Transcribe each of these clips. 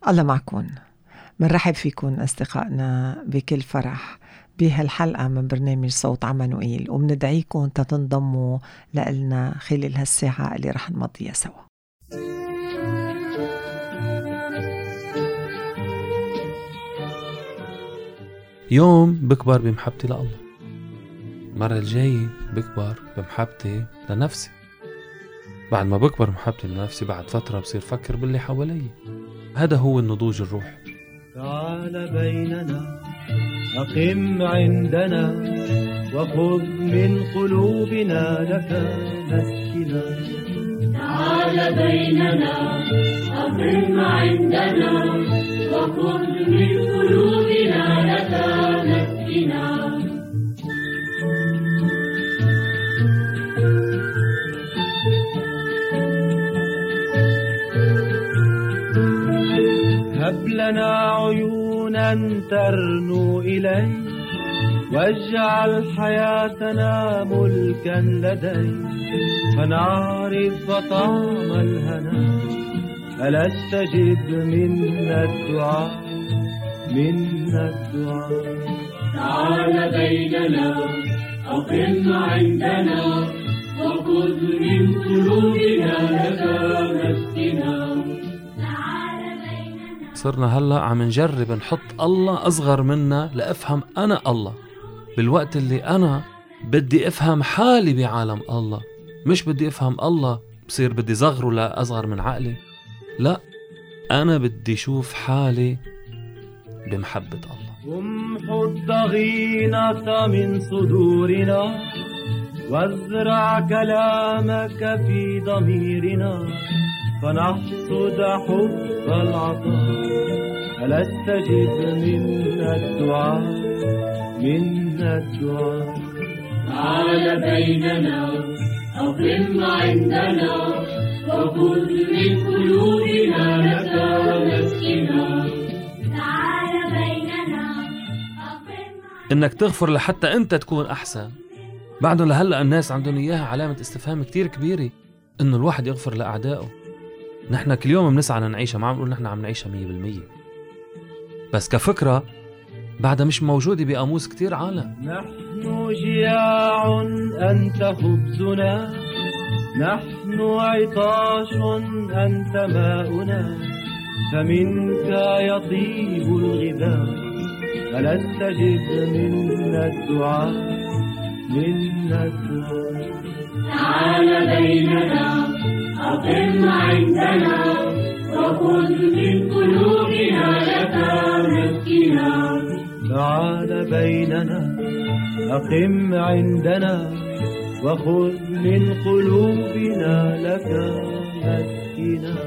الله معكم. منرحب فيكم أصدقائنا بكل فرح بهالحلقة من برنامج صوت عمانوئيل، ومندعيكم تنضموا لنا خلال هالساعة اللي رح نمضيها سوا. يوم بكبر بمحبتي لله، المرة الجاية بكبر بمحبتي لنفسي، بعد ما بكبر محبتي لنفسي بعد فترة بصير فكر باللي حوالي. هذا هو النضوج الروح. تعال بيننا أقم عندنا وخذ من قلوبنا لك مسكنا. تعال بيننا أقم عندنا وخذ من قلوبنا لك مسكنا. هب لنا عيونا ترنو إليه واجعل حياتنا ملكا لديك فنعرف طعم الهنا. ألا استجب منا الدعاء منا الدعاء. تعال بيننا أقم عندنا وخذ من قلوبنا لك مسكنا. صرنا هلأ عم نجرب نحط الله أصغر منا لأفهم أنا الله، بالوقت اللي أنا بدي أفهم حالي بعالم الله، مش بدي أفهم الله بصير بدي صغره لأصغر من عقلي. لا، أنا بدي شوف حالي بمحبة الله. امحو الضغينة من صدورنا وازرع كلامك في ضميرنا فنحصد حب العطاء. ألا استجب منا الدعاء منا الدعاء. تعال بيننا أقم عندنا وخذ من قلوبنا لك مسكنا. تعال بيننا أقم. إنك تغفر لحتى أنت تكون أحسن، بعدهم لهلأ الناس عندهم إياها علامة استفهام كتير كبيرة، إنه الواحد يغفر لأعدائه. نحن كل يوم بنسعى لنعيشها، ما عم نقول نحن عم نعيشها 100%، بس كفكرة بعدها مش موجودة بقاموس كتير عالم. نحن جياع أنت خبزنا، نحن عطاش أنت ماؤنا، فمنك يطيب الغذاء. ألا استجب منا الدعاء منا الدعاء. تعال بيننا أقم عندنا وخذ من قلوبنا لك مسكنا. تعال بيننا أقم عندنا وخذ من قلوبنا لك مسكنا.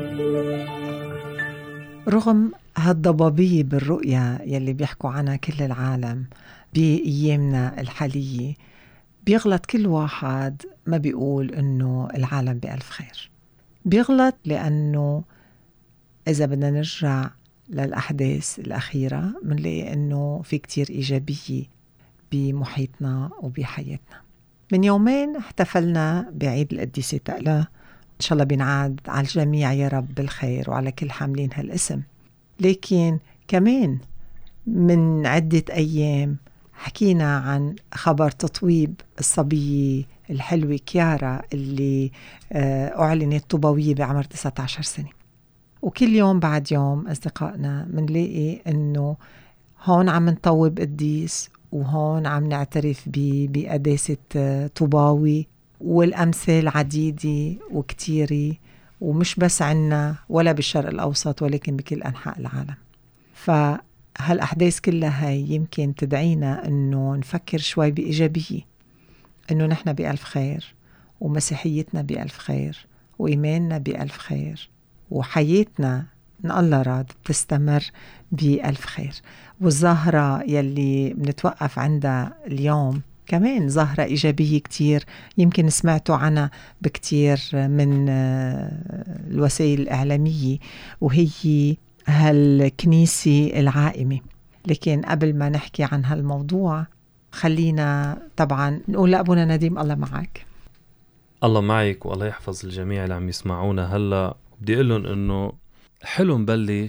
رغم هالضبابية بالرؤية يلي بيحكوا عنها كل العالم بأيامنا الحالية، بيغلط كل واحد ما بيقول إنه العالم بألف خير. بيغلط لأنه إذا بدنا نرجع للأحداث الأخيرة منلاقي إنه في كتير إيجابية بمحيطنا وبحياتنا. من يومين احتفلنا بعيد القديسة تقلا، إن شاء الله بينعاد على الجميع يا رب بالخير وعلى كل حاملين هالاسم. لكن كمان من عدة أيام حكينا عن خبر تطويب الصبية الحلوة كيارا اللي أعلنت طوبوية بعمر 19 سنة. وكل يوم بعد يوم أصدقائنا منلاقي أنه هون عم نطوب قديس، وهون عم نعترف بقداسة طوباوي، والأمثال عديدة وكتيرة، ومش بس عنا ولا بالشرق الأوسط ولكن بكل أنحاء العالم. فهالأحداث كلها هاي يمكن تدعينا أنه نفكر شوي بإيجابية، أنه نحن بألف خير، ومسيحيتنا بألف خير، وإيماننا بألف خير، وحياتنا إن الله راد بتستمر بألف خير. والظاهرة يلي بنتوقف عندها اليوم كمان ظاهرة إيجابية كتير، يمكن سمعتوا عنها بكتير من الوسائل الإعلامية، وهي هالكنيسة العائمة. لكن قبل ما نحكي عن هالموضوع خلينا طبعا نقول لأبونا نديم الله معك. الله معك والله يحفظ الجميع اللي عم يسمعونا هلأ. بدي أقول لهم إنه حلو نبلش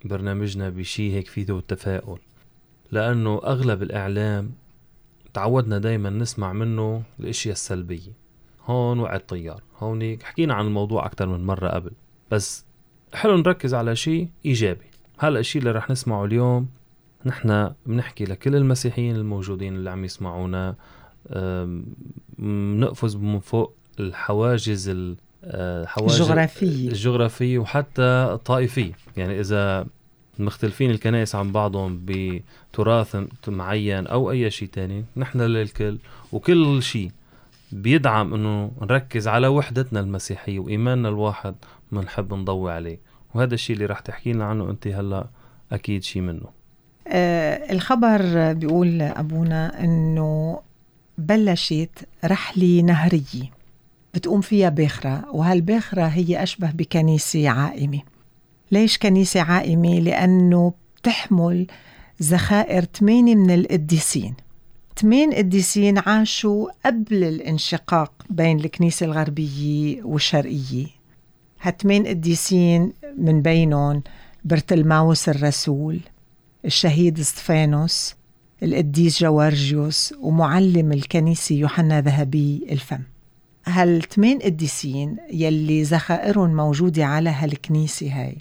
برنامجنا بشي هيك فيه التفاؤل، لأنه أغلب الإعلام تعودنا دايما نسمع منه الاشياء السلبية. هون وقع الطيار، هون حكينا عن الموضوع أكتر من مرة قبل، بس حلو نركز على شيء إيجابي. هلأ الشيء اللي رح نسمعه اليوم نحن بنحكي لكل المسيحيين الموجودين اللي عم يسمعونا نقفز من فوق الحواجز الجغرافية وحتى الطائفية. يعني إذا مختلفين الكنائس عن بعضهم بتراث معين أو أي شيء تاني، نحن للكل، وكل شيء بيدعم أنه نركز على وحدتنا المسيحية وإيماننا الواحد منحب نضوي عليه. وهذا الشيء اللي راح تحكي لنا عنه أنت هلأ أكيد شيء منه. الخبر بيقول أبونا أنه بلشت رحلة نهرية بتقوم فيها باخرة، وهالباخرة هي أشبه بكنيسة عائمة. ليش كنيسة عائمة؟ لأنه بتحمل ذخائر 8 من القديسين. 8 قديسين عاشوا قبل الانشقاق بين الكنيسة الغربية والشرقية. ه8 قديسين من بينهم برتلماوس الرسول، الشهيد استفانوس، القديس جوارجيوس، ومعلم الكنيسة يوحنا ذهبي الفم. هال8 قديسين يلي ذخائرهم موجودة على هالكنيسة هاي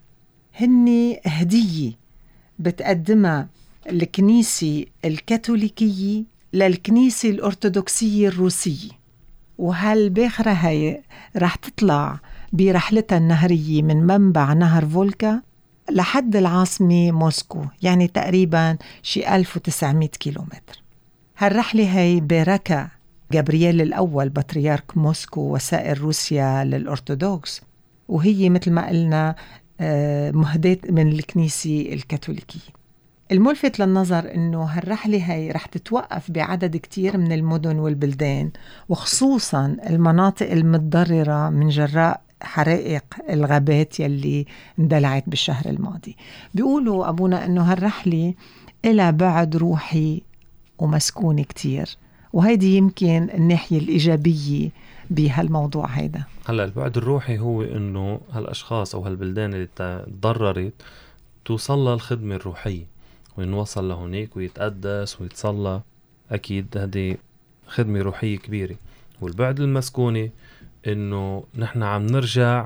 هن هدية بتقدمها الكنيسة الكاثوليكية للكنيسة الأرثوذكسية الروسية. وهالباخرة هاي رح تطلع برحلتها النهرية من منبع نهر فولكا لحد العاصمة موسكو، يعني تقريبا شي 1900 كيلومتر. هالرحلة هاي باركها جابرييل الأول بطريرك موسكو وسائر روسيا للأرثوذكس، وهي مثل ما قلنا مهداة من الكنيسة الكاثوليكية. الملفت للنظر إنه هالرحلة هاي رح تتوقف بعدد كتير من المدن والبلدان، وخصوصا المناطق المتضررة من جراء حرائق الغابات يلي اندلعت بالشهر الماضي. بيقولوا أبونا إنه هالرحلة إلى بعد روحي ومسكون كتير، وهيدي يمكن الناحية الإيجابية بهالموضوع هيدا. هلأ البعد الروحي هو إنه هالأشخاص أو هالبلدان اللي تضررت توصل لها الخدمة الروحية، وينوصل لهونيك ويتقدس ويتصلى. أكيد هذه خدمة روحية كبيرة. والبعد المسكوني إنه نحن عم نرجع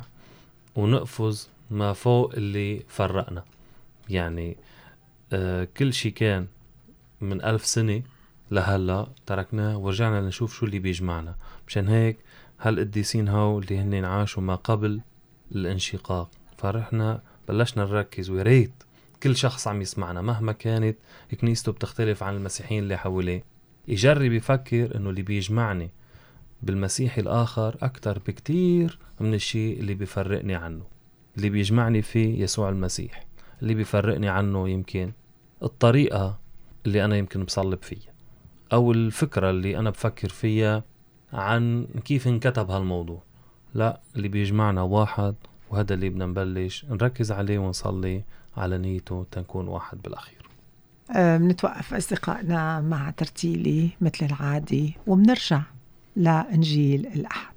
ونقفز ما فوق اللي فرقنا. يعني كل شي كان من 1000 سنة لهلا تركناه ورجعنا نشوف شو اللي بيجمعنا. مشان هيك هالقديسين هاو اللي هنين عاشوا ما قبل الانشقاق، فرحنا بلشنا نركز. ويريت كل شخص عم يسمعنا مهما كانت كنيسته بتختلف عن المسيحيين اللي حواليه يجرب يفكر انه اللي بيجمعني بالمسيحي الآخر أكتر بكتير من الشيء اللي بيفرقني عنه. اللي بيجمعني فيه يسوع المسيح، اللي بيفرقني عنه يمكن الطريقة اللي أنا يمكن بصلب فيها، أو الفكرة اللي أنا بفكر فيها عن كيف انكتب هالموضوع. لا، اللي بيجمعنا واحد، وهذا اللي بدنا نبلش نركز عليه ونصلي على نيته تنكون واحد بالأخير. بنتوقف أصدقائنا مع ترتيلي مثل العادي، وبنرجع لإنجيل الأحد.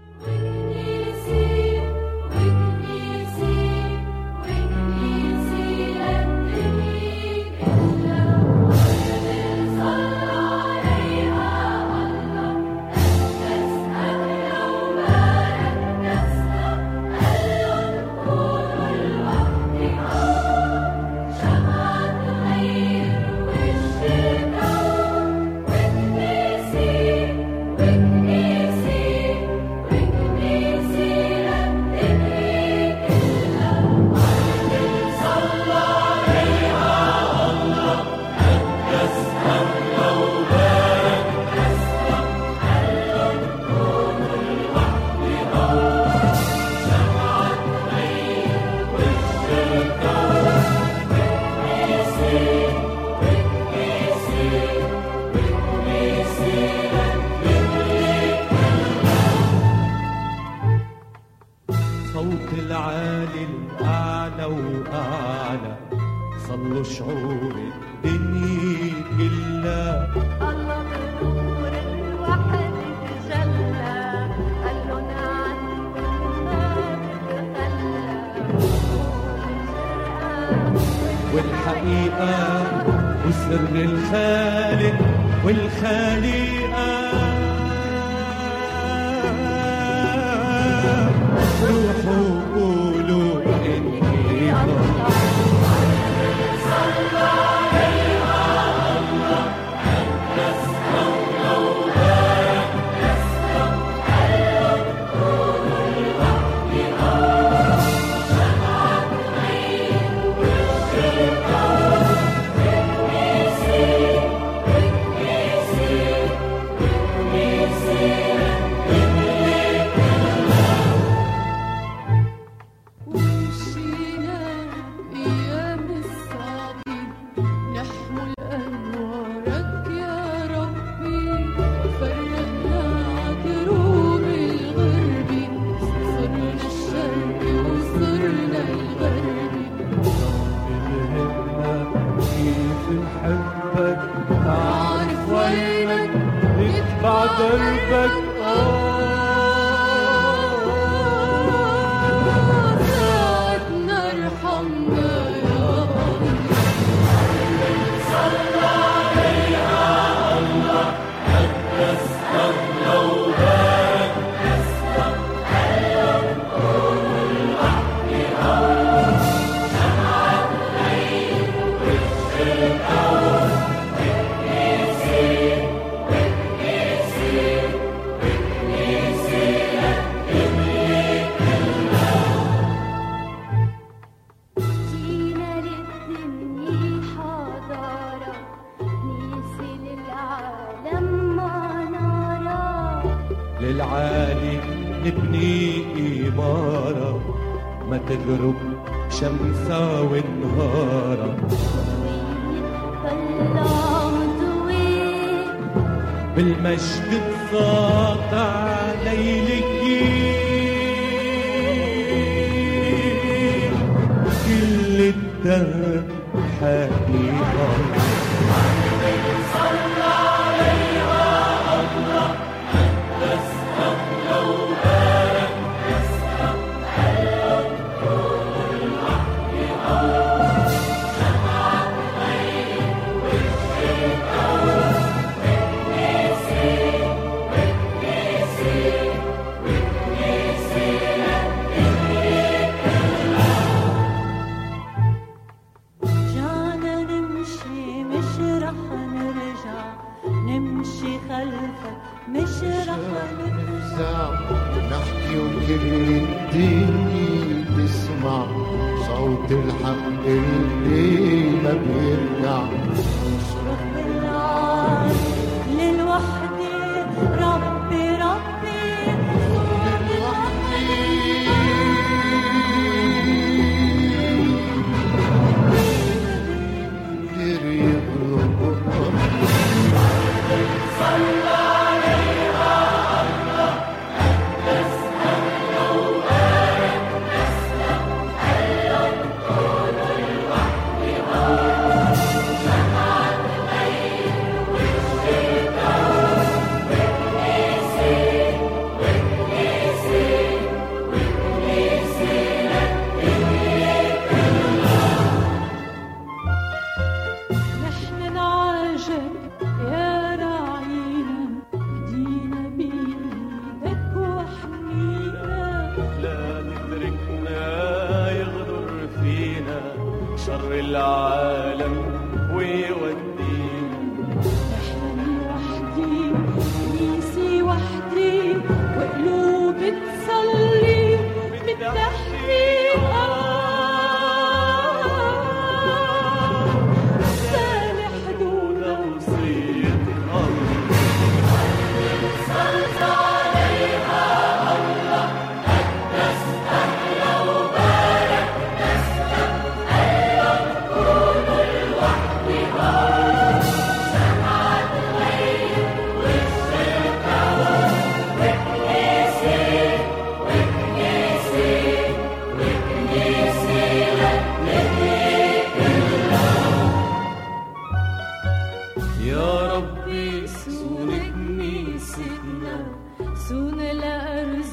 صلوا شعور الدنيا كلها الله بنور الوحد تجلى قالوا عنه ما بتخلى سر الخالق والخالقة روحوا قولوا إني الله صلى عليها الله أقدس الله وبارك أسلم حلم قولوا الوحي الله شمعة غير والشيطان دربك ساعدنا ارحمنا يا الله صلى عليها الله قدس الله وبارك أسلم حلم قولوا الوحي الله شمعة غير والشيطان للعالي نبني إمارة ما تغرب شمسها ونهارا بالمجد تساطع ليلك كل الدهر حقيقة صلى عليها الله قدس الله وبارك أسلم حلم قولوا الوحي الله شمعة غير والشيطان جانا نمشي مش رح نرجع نمشي خلفك مش رح نفزع نحكي وكل الدنيا تسمع صوت الحق اللي ما بيرجع نشرب بالعار للوحدة ربي ربي صلى عليها الله قدس الله وبارك أسلم حلم قولوا الوحي الله شمعة غير والشيطان شر العالم ويودينا نحن وحدي كنيسي وحدي وقلوب تصلي بالتحقيق سامح دون وصية الله صلى عليها الله قدس أهلا وبارك أسلم حلم قولوا الوحي الله شمعة غير والشيطان وكنيسي لك يا ربي سون كنيستنا سون الأرز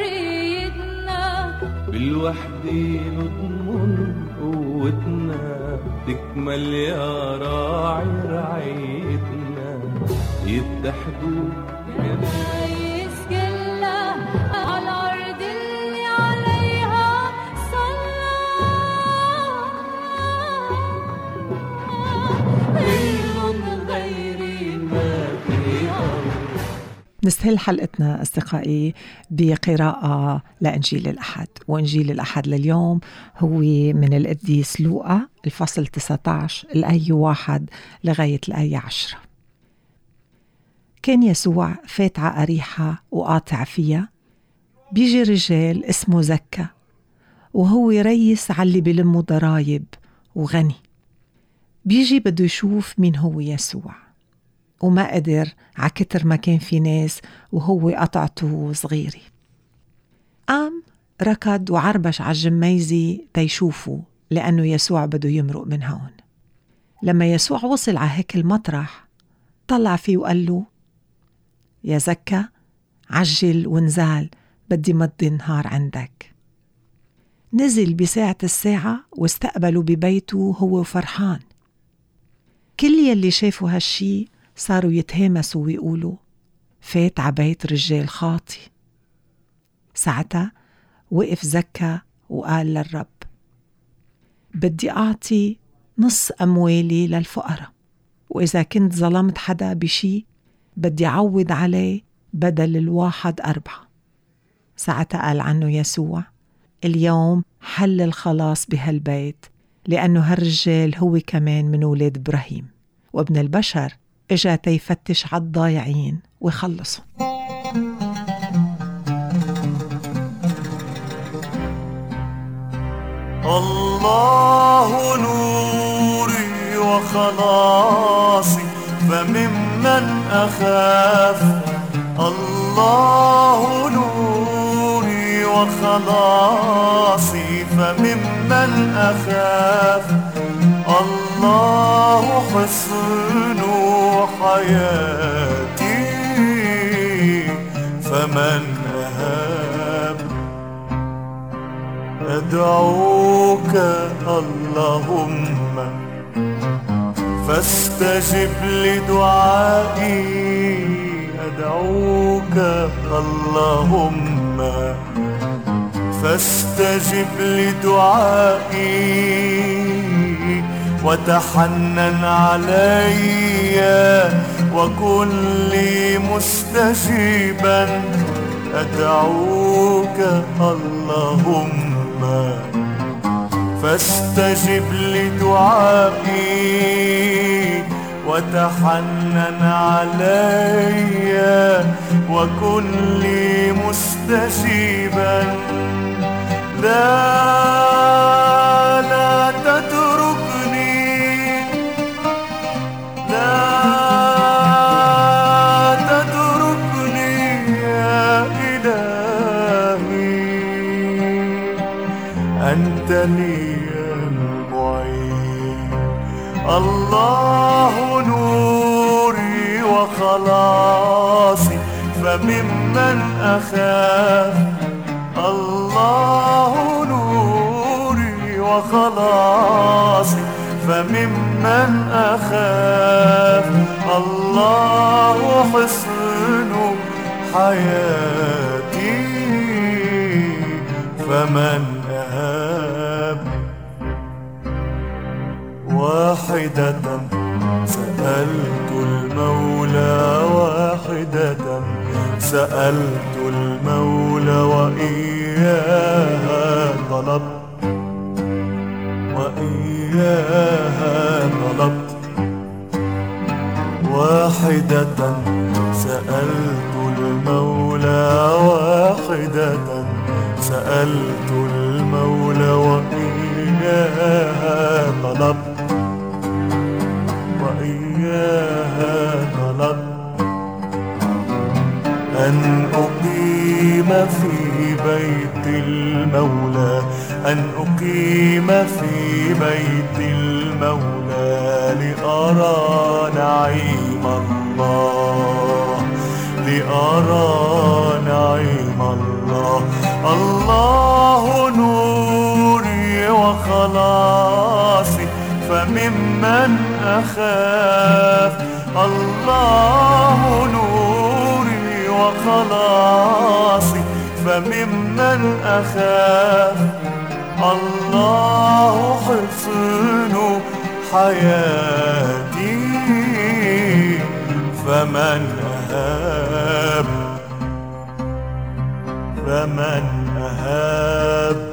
وحريتنا بالوحدة نضمن قوتنا تكمل يا راعي رعيتنا، يتحدوا كنايس كلها على الأرض اللي عليها صلى، غيرهم غيري ما في أرض. نستهل حلقتنا أصدقائي بقراءة لإنجيل الأحد، وإنجيل الأحد لليوم هو من القديس لوقا الفصل 19 الآية 1 لغاية الآية 10. كان يسوع فات على أريحة وقاطع فيها، بيجي رجال اسمه زكا وهو ريس على اللي بلموا ضرايب وغني، بيجي بده يشوف مين هو يسوع، وما قدر عكتر ما كان في ناس وهو قطعته صغيري. قام ركض وعربش على الجميزي تيشوفه، لأنه يسوع بده يمرق من هون. لما يسوع وصل على هيك المطرح طلع فيه وقال له: يا زكا عجل ونزال، بدي مضي نهار عندك. نزل بساعة الساعة واستقبله ببيته هو فرحان. كل يلي شافوا هالشي صاروا يتهامسوا ويقولوا: فات عبيت رجال خاطي. ساعتها وقف زكا وقال للرب: بدي أعطي نص أموالي للفقراء، وإذا كنت ظلمت حدا بشي بدي أعوض عليه بدل 1 4. ساعتها قال عنه يسوع: اليوم حل الخلاص بهالبيت، لأنه هالرجال هو كمان من أولاد إبراهيم، وابن البشر إجا تيفتش على الضايعين ويخلصوا. الله نوري وخلاصي، فممن أخاف. الله نوري وخلاصي، فممن أخاف. الله حصن حياتي، فمن أهاب. أدعوك اللهم فاستجب لدعائي، أدعوك اللهم فاستجب لدعائي، وتحنن علي وكن لي مستجيبا. أدعوك اللهم فاستجب لدعائي، وتحنن علي وكن لي مستجيبا. لا تتركني، لا تتركني يا إلهي، أنت لي المعين. الله نوري وخلاصي، فممن أخاف. الله نوري وخلاصي، فممن أخاف. الله حصن حياتي، فمن أهاب. واحدة سألت المولى، واحدة سألت المولى، وإياها طلبت، وإياها طلبت. واحدة سألت المولى، واحدة سألت المولى، وإياها طلبت، وإياها طلبت. أن أقيم في بيت المولى، أن أقيم في بيت المولى، لأرى نعيم الله، لأرى نعيم الله. الله نوري وخلاصي، فممن أخاف. الله نوري وخلاصي فممن أخاف. الله حصن حياتي فمن أهاب. فمن أهاب.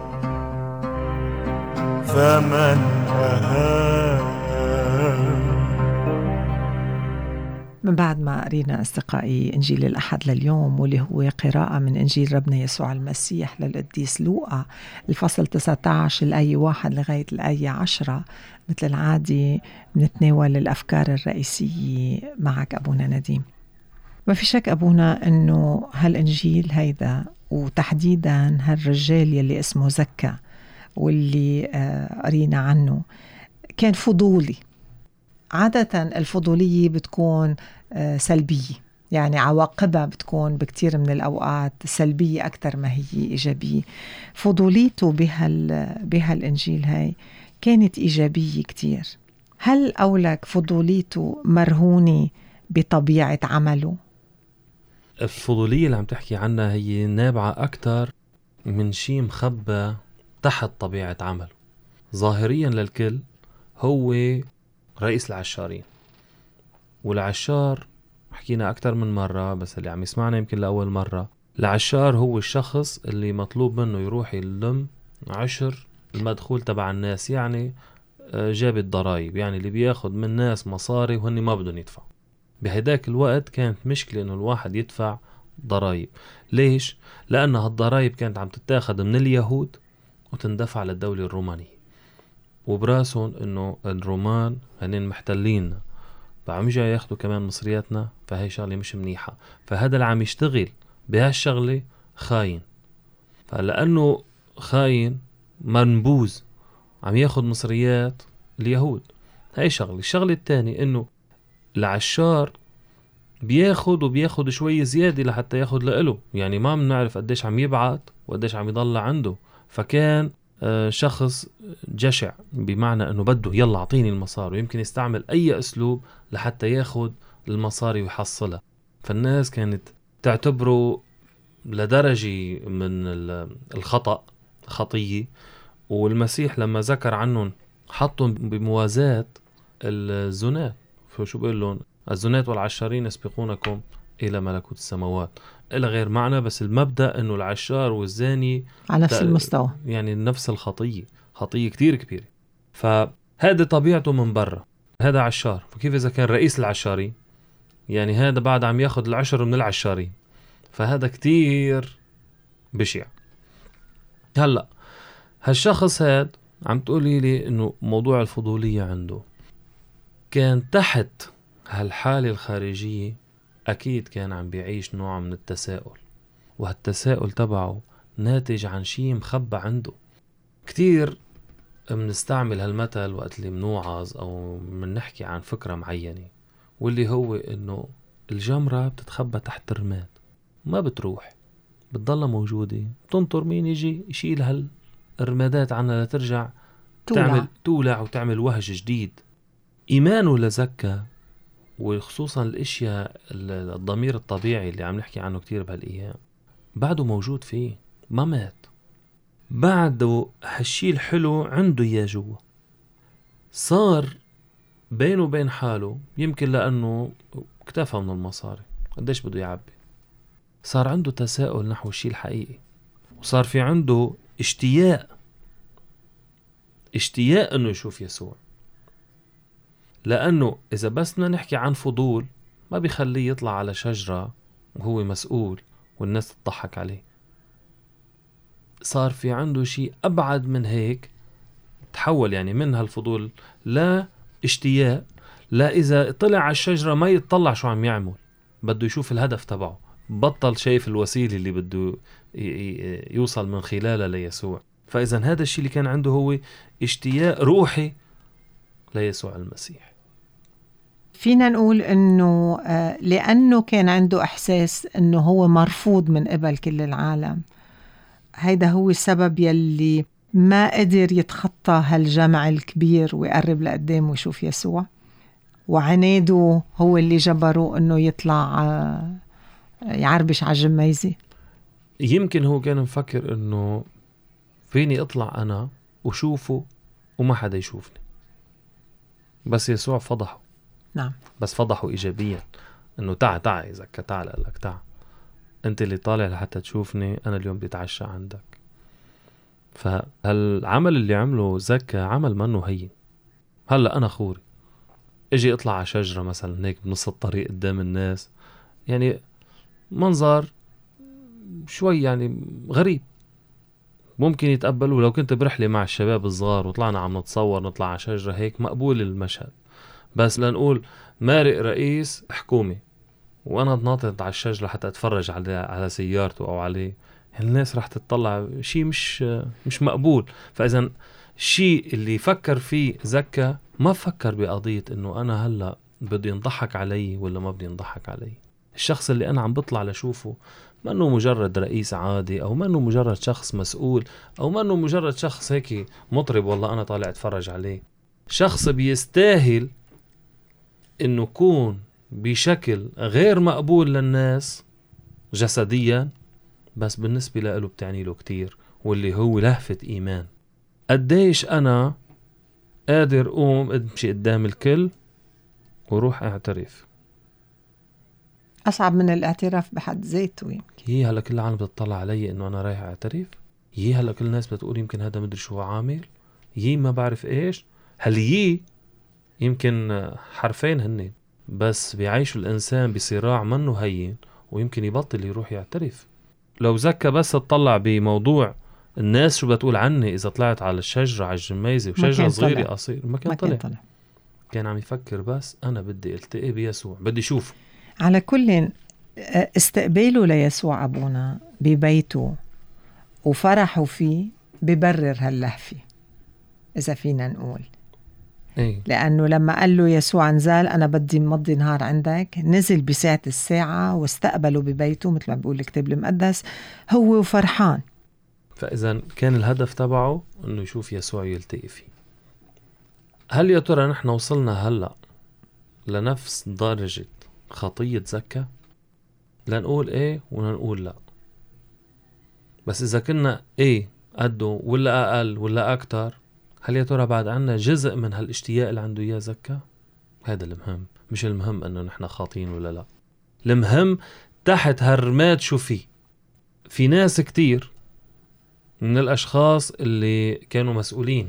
فمن أهاب. من بعد ما قرينا أصدقائي إنجيل الأحد لليوم، واللي هو قراءة من إنجيل ربنا يسوع المسيح للقديس لوقا الفصل 19 الآية 1 لغاية الآية 10، مثل العادي بنتناول الأفكار الرئيسية معك أبونا نديم. ما في شك أبونا أنه هالإنجيل هيدا، وتحديدا هالرجال يلي اسمه زكا واللي قرينا عنه، كان فضولي. عادة الفضولية بتكون سلبية، يعني عواقبها بتكون بكتير من الأوقات سلبية أكتر ما هي إيجابية. فضوليته بهالإنجيل هاي كانت إيجابية كتير. هل أولك فضوليته مرهونة بطبيعة عمله؟ الفضولية اللي عم تحكي عنها هي نابعة أكتر من شيء مخبى تحت طبيعة عمله. ظاهريا للكل هو رئيس العشارين، والعشار حكينا أكتر من مرة، بس اللي عم يسمعنا يمكن لأول مرة. العشار هو الشخص اللي مطلوب منه يروح يلم عشر المدخول تبع الناس، يعني جاب الضرائب، يعني اللي بياخد من الناس مصاري وهن ما بدهم يدفع. بهداك الوقت كانت مشكلة إنه الواحد يدفع ضرائب. ليش؟ لأن هالضرائب كانت عم تتاخد من اليهود وتندفع للدولة الرومانية، وبراسهم إنه الرومان هنين محتلين، فعم يجي ياخدوا كمان مصرياتنا، فهي شغلة مش منيحة. فهذا اللي عم يشتغل بهالشغلة خاين، فلأنه خاين منبوذ عم ياخد مصريات اليهود. هاي شغلة. الشغلة الثانية إنه العشار بياخد شوية زيادة لحتى ياخد لإله، يعني ما بنعرف قديش عم يبعت وقديش عم يضل عنده. فكان شخص جشع، بمعنى أنه بده يلا عطيني المصاري، ويمكن يستعمل أي أسلوب لحتى ياخد المصاري ويحصلها. فالناس كانت تعتبره لدرجة من الخطأ خطية. والمسيح لما ذكر عنهم حطهم بموازاة الزنات، فشو بقول لهم؟ الزنات والعشارين يسبقونكم إلى ملكوت السماوات، إلى غير معنى. بس المبدأ أنه العشار والزاني على نفس المستوى، يعني نفس الخطية، خطية كتير كبيرة. فهذا طبيعته من برا، هذا عشار. فكيف إذا كان رئيس العشارين؟ يعني هذا بعد عم ياخد العشر من العشارين، فهذا كتير بشع. هلأ هالشخص هاد عم تقولي لي إنه موضوع الفضولية عنده كان تحت هالحالة الخارجية، أكيد كان عم بيعيش نوع من التساؤل، وهالتساؤل تبعه ناتج عن شيء مخبى عنده. كتير منستعمل هالمثل وقت اللي منوعظ أو منحكي عن فكرة معينة، واللي هو إنه الجمرة بتتخبى تحت الرماد، ما بتروح، بتضل موجودة، بتنطر مين يجي يشيل هالرمادات عنها لترجع تولع وتعمل وهج جديد. إيمانه لزكا، وخصوصا الاشياء الضمير الطبيعي اللي عم نحكي عنه كتير بهالايام، بعده موجود فيه، ما مات، بعده هالشي الحلو عنده اياه جوا. صار بينه وبين حاله، يمكن لانه اكتفى من المصاري، قديش بده يعبي، صار عنده تساؤل نحو الشي الحقيقي، وصار في عنده اشتياق انه يشوف يسوع. لأنه إذا بس بدنا نحكي عن فضول، ما بيخليه يطلع على شجرة وهو مسؤول والناس تضحك عليه. صار في عنده شيء أبعد من هيك، تحول يعني من هالفضول لا اشتياق، لا إذا طلع على الشجرة ما يتطلع شو عم يعمل، بده يشوف الهدف تبعه، بطل شايف الوسيلة اللي بده يوصل من خلالها ليسوع. فإذا هذا الشيء اللي كان عنده هو اشتياق روحي ليسوع المسيح. فينا نقول إنه لأنه كان عنده إحساس إنه هو مرفوض من قبل كل العالم، هيدا هو السبب يلي ما قدر يتخطى هالجمع الكبير ويقرب لقدام ويشوف يسوع، وعناده هو اللي جبره أنه يطلع يعربش على الجميزة. يمكن هو كان مفكر أنه فيني أطلع أنا وشوفه وما حدا يشوفني، بس يسوع فضحه. نعم. بس فضحه إيجابيا، أنه تعا إذا تعال لك تعا أنت اللي طالع لحتى تشوفني، أنا اليوم بيتعشى عندك. فهالعمل اللي عمله زكا عمل منه هين. هلأ أنا خوري اجي اطلع على شجرة مثلا هيك بنص الطريق قدام الناس، يعني منظر شوي يعني غريب، ممكن يتقبلوا. لو كنت برحلة مع الشباب الصغار وطلعنا عم نتصور نطلع على شجرة هيك مقبول المشهد، بس لنقول مارق رئيس حكومي وانا ناطط على الشجرة حتى اتفرج على سيارته او عليه، الناس رح تتطلع شيء مش مقبول. فاذا الشيء اللي فكر فيه زكا ما فكر بقضية انه انا هلأ بدي ينضحك علي ولا ما بدي ينضحك علي. الشخص اللي انا عم بطلع لشوفه ما انه مجرد رئيس عادي، او ما انه مجرد شخص مسؤول، او ما انه مجرد شخص هيك مطرب والله انا طالع اتفرج عليه. شخص بيستاهل انه يكون بشكل غير مقبول للناس جسديا، بس بالنسبة له بتعني له كتير، واللي هو لهفة إيمان. قديش أنا قادر أقوم أمشي قدام الكل وروح أعترف. أصعب من الاعتراف بحد ذاته يمكن. هلا كل العالم بتطلع علي إنه أنا رايح أعترف. هلا كل الناس بتقول يمكن هذا مدري شو عامل، ما بعرف إيش. هل يمكن حرفين هن، بس بيعيشوا الإنسان بصراع منه هين، ويمكن يبطل يروح يعترف. لو زكا بس تطلع بموضوع الناس شو بتقول عني إذا طلعت على الشجرة على الجميزة وشجرة صغيرة قصير، ما كان طلع. كان عم يفكر بس أنا بدي التقي بيسوع، بدي شوف. على كل استقباله ليسوع أبونا ببيته وفرحوا فيه ببرر هاللهفة إذا فينا نقول. لأنه لما قال له يسوع نزال أنا بدي مضي نهار عندك، نزل بساعة الساعة واستقبله ببيته مثل ما بيقول الكتاب المقدس هو وفرحان. فإذا كان الهدف تبعه أنه يشوف يسوع يلتقي فيه. هل يا ترى نحن وصلنا هلأ لنفس درجة خطية زكا؟ لنقول إيه ونقول لا. بس إذا كنا إيه قده ولا أقل ولا أكتر، هل يا ترى بعد عنا جزء من هالاشتياق اللي عنده إياه زكا؟ هذا المهم. مش المهم أنه نحن خاطين ولا لا، المهم تحت هالرماد شو فيه. في ناس كتير من الأشخاص اللي كانوا مسؤولين،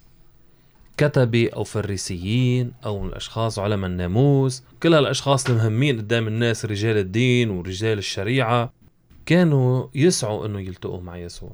كتبي أو فريسيين أو من الأشخاص علماء الناموس، كل هالأشخاص المهمين قدام الناس، رجال الدين ورجال الشريعة، كانوا يسعوا أنه يلتقوا مع يسوع.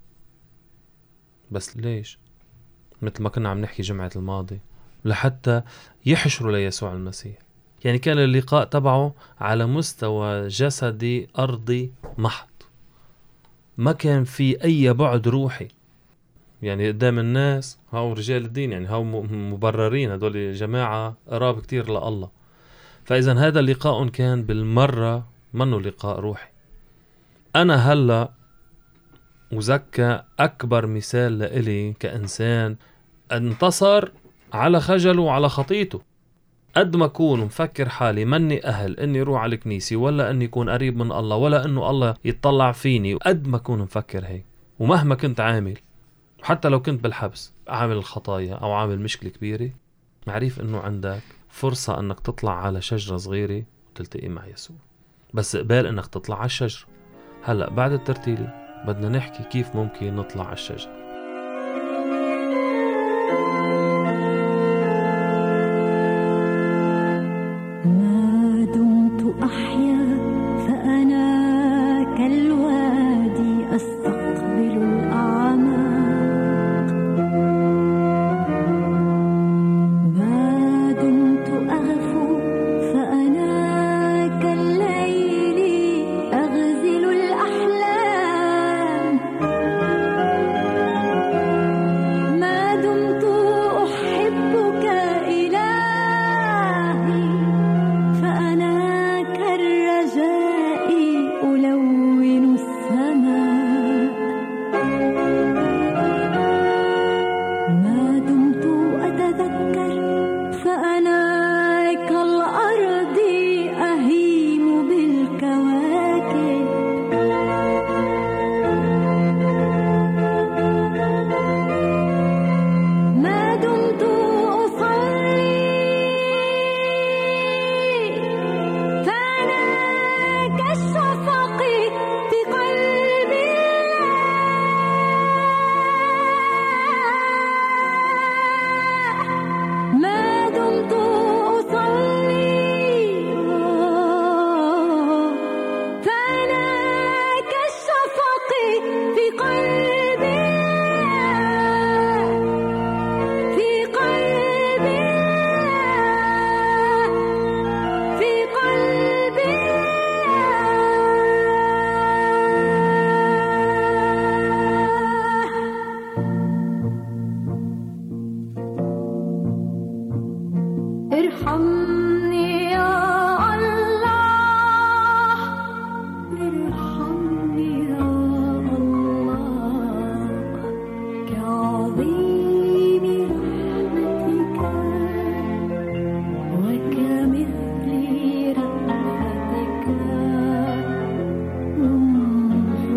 بس ليش؟ مثل ما كنا عم نحكي جمعة الماضي، لحتى يحشروا ليسوع المسيح. يعني كان اللقاء تبعه على مستوى جسدي أرضي محض، ما كان في أي بعد روحي. يعني قدام الناس هاو رجال الدين، يعني هاو مبررين، هدول جماعة قراب كتير لله. فإذا هذا اللقاء كان بالمرة منه لقاء روحي. أنا هلأ وزكا أكبر مثال لإلي كإنسان انتصر على خجله وعلى خطيته. قد ما أكون مفكر حالي مني أهل إني روح على الكنيسة ولا إني يكون قريب من الله ولا إنه الله يتطلع فيني، قد ما أكون مفكر هيك، ومهما كنت عامل، حتى لو كنت بالحبس عامل الخطايا أو عامل مشكلة كبيرة، معريف إنه عندك فرصة إنك تطلع على شجرة صغيرة وتلتقي مع يسوع. بس قبل إنك تطلع على الشجرة. هلأ بعد الترتيلة بدنا نحكي كيف ممكن نطلع على الشجرة. ما دمت أحيا فأنا كالوادي أستقبل الأعماق، ما دمت أغفو فأنا كالليل أغزل الأحلام، ارحمني يا الله، ارحمني يا الله، كعظيم رحمتك وكمثل رأفتك، امحو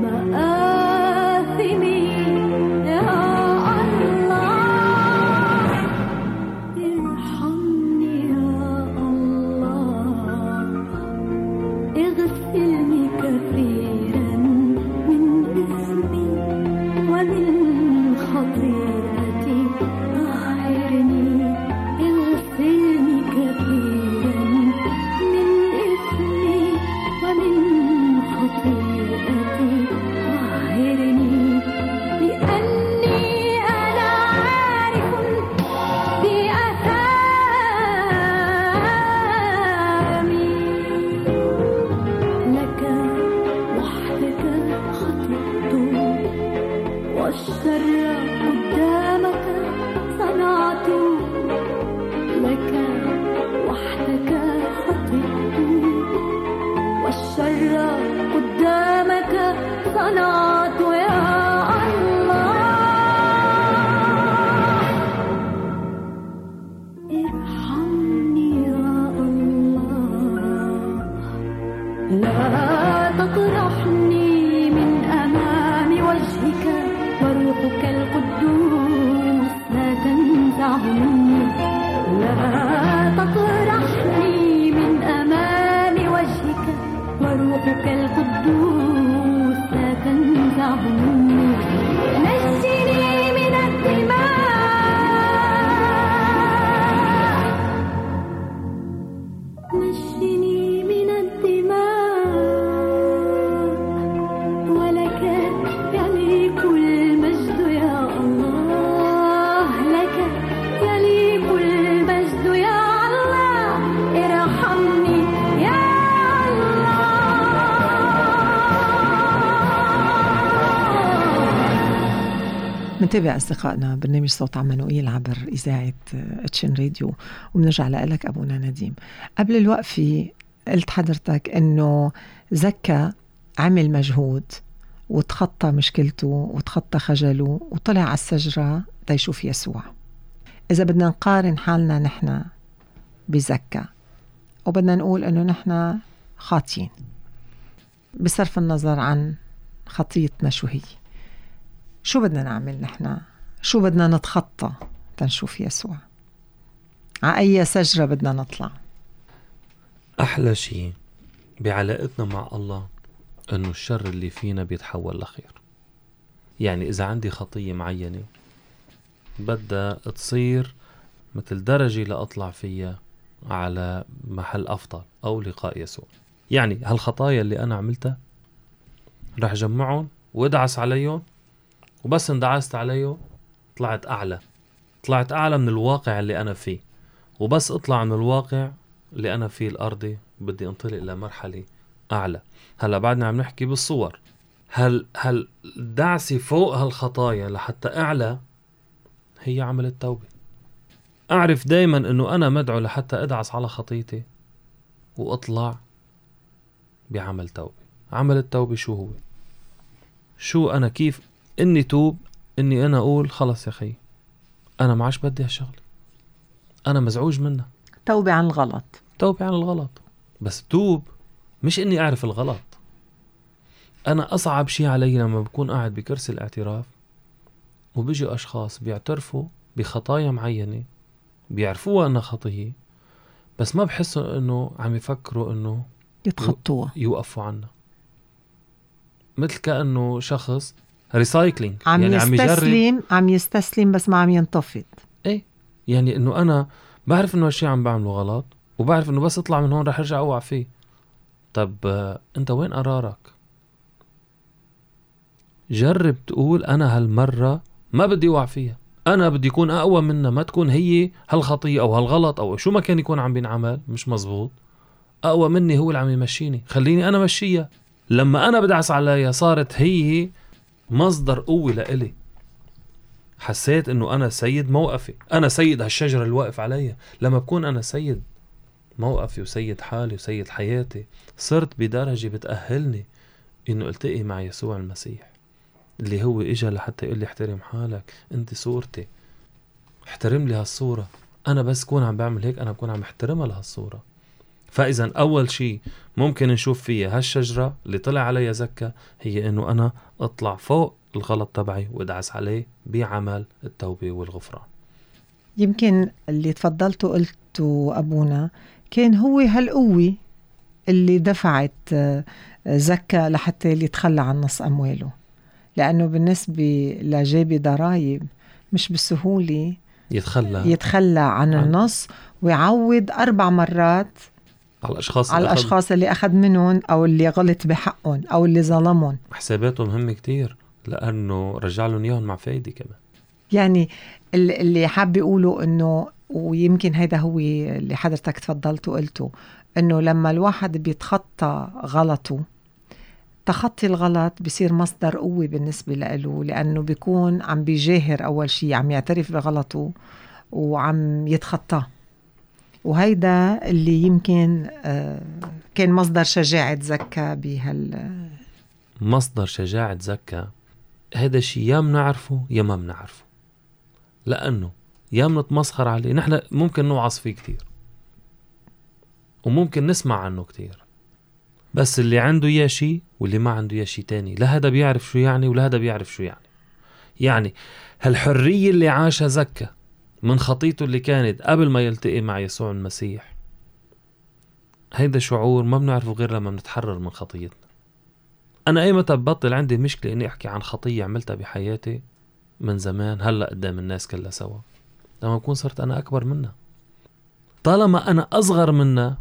مآثمي يا الله، ارحمني يا الله، اغسلني كثيرا من إثمي ومن خطيئتي، طهرني، اغسلني كثيرا من إثمي ومن خطيئتي، طهرني، لأني أنا عارف بأثامي، لك وحدك خطئت والشر قدامك صنعت، لك وحدك خطئت والشر قدامك صنعت يا الله، ارحمني يا الله، لا تطرحني من أمام وجهك، وروحك القدوس لا تنزعه مني، لا تطرحني من أمام وجهك، وروحك القدوس لا تنزعه مني، نجني من الدماء، نجني من الدماء، ولك يليق المجد يا الله، لك يليق المجد يا الله، ارحمني يا الله. منتابع أصدقائنا برنامج صوت عمانوئيل عبر إذاعة اتشن راديو، وبنرجع لك أبونا نديم. قبل الوقفة قلت حضرتك إنه زكا عمل مجهود وتخطى مشكلته وتخطى خجله وطلع على الشجرة تيشوف يسوع. إذا بدنا نقارن حالنا نحن بزكا وبدنا نقول إنه نحن خاطئين بصرف النظر عن خطيتنا شو هي، شو بدنا نعمل نحن؟ شو بدنا نتخطى تنشوف يسوع؟ على أي شجرة بدنا نطلع؟ أحلى شيء بعلاقتنا مع الله أنه الشر اللي فينا بيتحول لخير. يعني إذا عندي خطية معينة بدها تصير مثل درجة لأطلع فيها على محل أفضل أو لقاء يسوع. يعني هالخطايا اللي أنا عملتها رح جمعهم وادعس عليهم، وبس اندعست عليه طلعت أعلى من الواقع اللي أنا فيه، وبس اطلع من الواقع اللي أنا فيه الأرضي بدي انطلق لمرحلة أعلى. هلا بعدنا عم نحكي بالصور. هل دعسي فوق هالخطايا لحتى أعلى هي عمل التوبة. أعرف دايما أنه أنا مدعو لحتى أدعس على خطيتي وأطلع بعمل توبة. عمل التوبة شو هو؟ شو أنا كيف إني توب؟ إني أنا أقول خلص يا أخي أنا معاش بدي هالشغلة، أنا مزعوج منها. توبة عن الغلط. توبة عن الغلط. بس توب مش إني أعرف الغلط. أنا أصعب شيء علي لما بكون قاعد بكرسي الاعتراف وبيجي أشخاص بيعترفوا بخطايا معينة بيعرفوها أنها خطية، بس ما بحسوا أنه عم يفكروا أنه يتخطوها، يوقفوا عنها. مثل كأنه شخص ريسايكلينج، عم يعني عم يستسلم بس ما عم ينتفض. ايه، يعني انه انا بعرف انه هالشي عم بعمله غلط، وبعرف انه بس اطلع من هون رح ارجع اوقع فيه. طب انت وين قرارك؟ جرب تقول انا هالمرة ما بدي اوقع فيها، انا بدي يكون اقوى منها، ما تكون هي هالخطية او هالغلط او شو ما كان يكون عم بينعمل مش مزبوط. اقوى مني هو اللي عم يمشيني، خليني انا مشيها. لما انا بدعس عليها صارت هي مصدر قوة لإلي. حسيت انه انا سيد موقفي، انا سيد هالشجرة اللي واقف عليها. لما بكون انا سيد موقفي وسيد حالي وسيد حياتي، صرت بدرجة بتأهلني إنه التقي مع يسوع المسيح اللي هو إجا لحتى يقول لي احترم حالك، أنت صورتي، احترم لي هالصورة. أنا بس كون عم بعمل هيك أنا بكون عم احترمها لهالصورة. فإذا أول شيء ممكن نشوف فيها هالشجرة اللي طلع عليها زكا هي إنه أنا أطلع فوق الغلط تبعي وأدعس عليه بعمل التوبة والغفران. يمكن اللي تفضلته قلته أبونا كان هو هالقوة اللي دفعت زكا لحتى اللي يتخلى عن نص أمواله، لأنه بالنسبة لجابي ضرايب مش بالسهولة يتخلى عن النص ويعوض 4 مرات على الأشخاص اللي أخذ منهم أو اللي غلط بحقهم أو اللي ظلمهم. حساباته مهمة كتير لأنه رجع لهم إياهم مع فايدة كمان. يعني اللي حاب يقولوا إنه، ويمكن هيدا هو اللي حضرتك تفضلت وقلته، إنه لما الواحد بيتخطى غلطه، تخطي الغلط بيصير مصدر قوة بالنسبة له، لأنه بيكون عم بيجاهر أول شيء، عم يعترف بغلطه وعم يتخطاه. وهيدا اللي يمكن كان مصدر شجاعة زكا مصدر شجاعة زكا. هذا شيء يا منعرفه يا ما منعرفه، لأنه يا منتمسخر عليه. نحن ممكن نوعظ فيه كتير وممكن نسمع عنه كتير، بس اللي عنده يا شيء واللي ما عنده يا شيء تاني. لا هذا بيعرف شو يعني ولا هذا بيعرف شو يعني هالحرية اللي عاشها زكا من خطيته اللي كانت قبل ما يلتقي مع يسوع المسيح، هيدا شعور ما بنعرفه غير لما بنتحرر من خطيتنا. أنا أيمتى ببطل عندي مشكلة إني أحكي عن خطية عملتها بحياتي من زمان هلأ قدام الناس كلها سوا، لما بكون صرت أنا أكبر منها. طالما أنا أصغر منها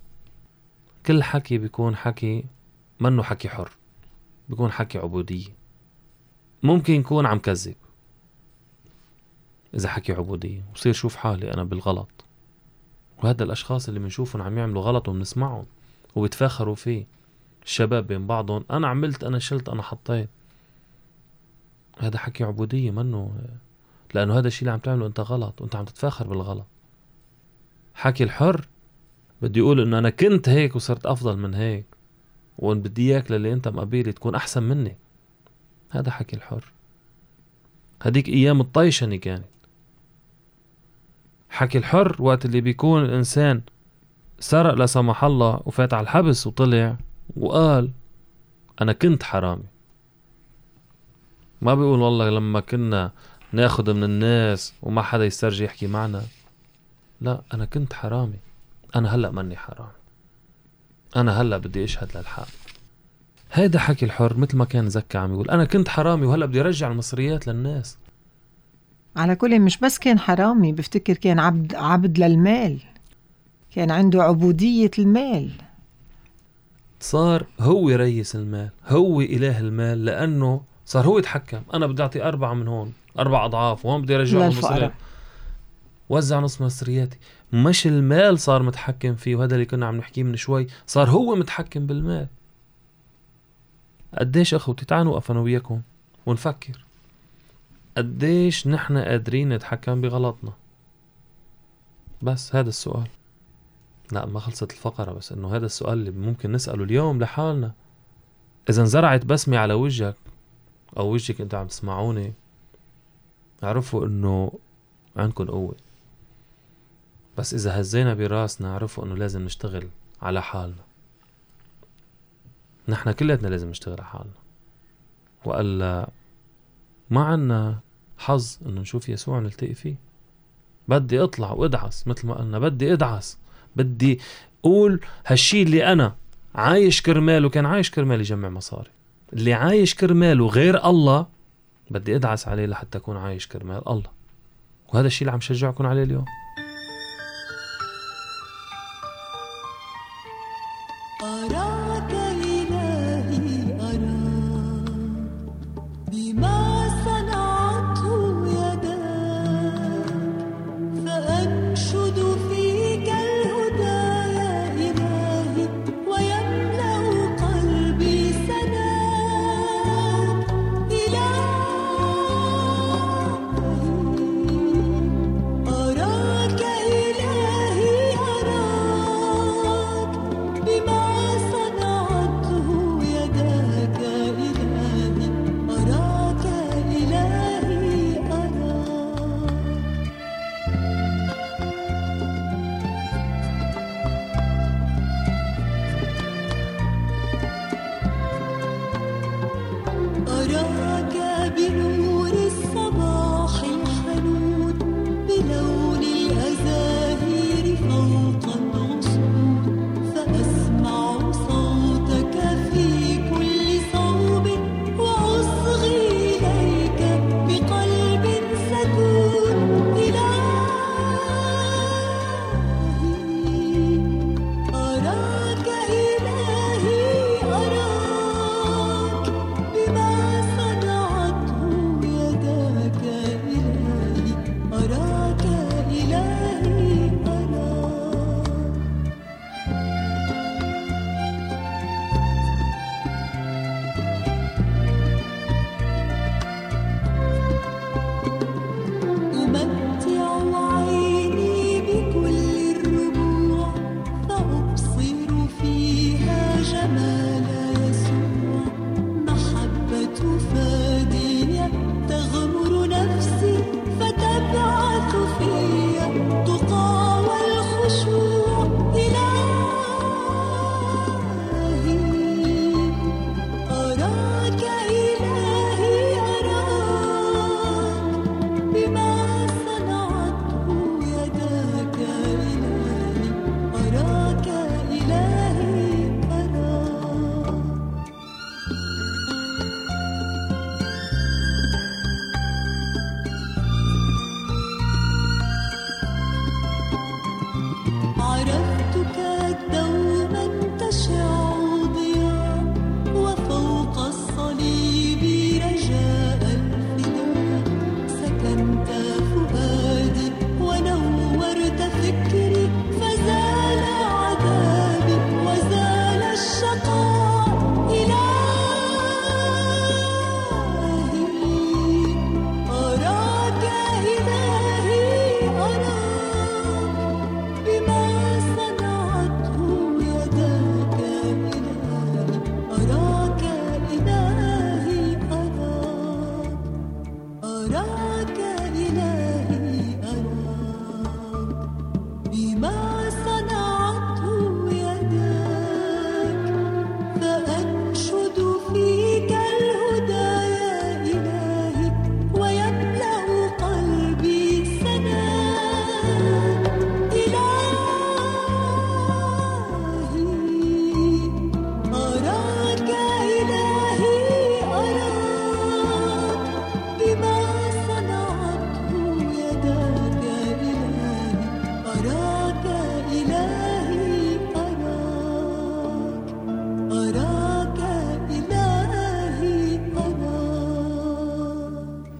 كل حكي بيكون حكي منه حكي حر، بيكون حكي عبودية. ممكن يكون عم كذب إذا حكي عبودية، وصير شوف حالي أنا بالغلط. وهذا الأشخاص اللي بنشوفهم عم يعملوا غلط وبنسمعهم وبيتفاخروا فيه، الشباب بين بعضهم أنا عملت أنا شلت أنا حطيت، هذا حكي عبودية منه، لأنه هذا الشيء اللي عم تعمله أنت غلط وأنت عم تتفاخر بالغلط. حكي الحر بدي يقول إنه أنا كنت هيك وصرت أفضل من هيك، وإن بدي إياك للي أنت مقابلي تكون أحسن مني. هذا حكي الحر. هديك أيام الطيشني كانت. حكي الحر وقت اللي بيكون الإنسان سرق لا سمح الله وفات على الحبس وطلع وقال أنا كنت حرامي. ما بيقول والله لما كنا ناخد من الناس وما حدا يسترجي يحكي معنا، لا أنا كنت حرامي، أنا هلأ مني حرام، أنا هلأ بدي أشهد للحق. هيدا حكي الحر. مثل ما كان زكا عم يقول أنا كنت حرامي وهلأ بدي أرجع المصريات للناس. على كل مش بس كان حرامي، بفتكر كان عبد للمال، كان عنده عبودية المال. صار هو رئيس المال، هو إله المال، لأنه صار هو يتحكم. أنا بدي أعطي 4 من هون 4 أضعاف، وهون بدي أرجع المصريات، وزع نص مصرياتي. مش المال صار متحكم فيه، وهذا اللي كنا عم نحكيه من شوي، صار هو متحكم بالمال. قديش أخوتي تعالوا وقف أنا وياكم ونفكر قديش نحن قادرين نتحكم بغلطنا. بس هذا السؤال. لا ما خلصت الفقرة، بس إنه هذا السؤال اللي ممكن نسأله اليوم لحالنا. إذا انزرعت بسمة على وجهك أو وجهك أنت عم تسمعوني، اعرفوا إنه عندكم قوة. بس إذا هزينا براسنا اعرفوا إنه لازم نشتغل على حالنا. نحن كلنا لازم نشتغل على حالنا، وإلا ما عنا حظ إنه نشوف يسوع نلتقي فيه. بدي أطلع وأدعس مثل ما قلنا، بدي أدعس، بدي أقول هالشي اللي أنا عايش كرماله. كان عايش كرمال يجمع مصاري، اللي عايش كرماله غير الله بدي أدعس عليه لحتى أكون عايش كرمال الله. وهذا الشي اللي عم شجعكم عليه اليوم. أراك إلهي أراك بما صنعته يداك، فأنشد فيك الهدى يا إلهي، ويملأ قلبي سناك. إلهي أراك إلهي أراك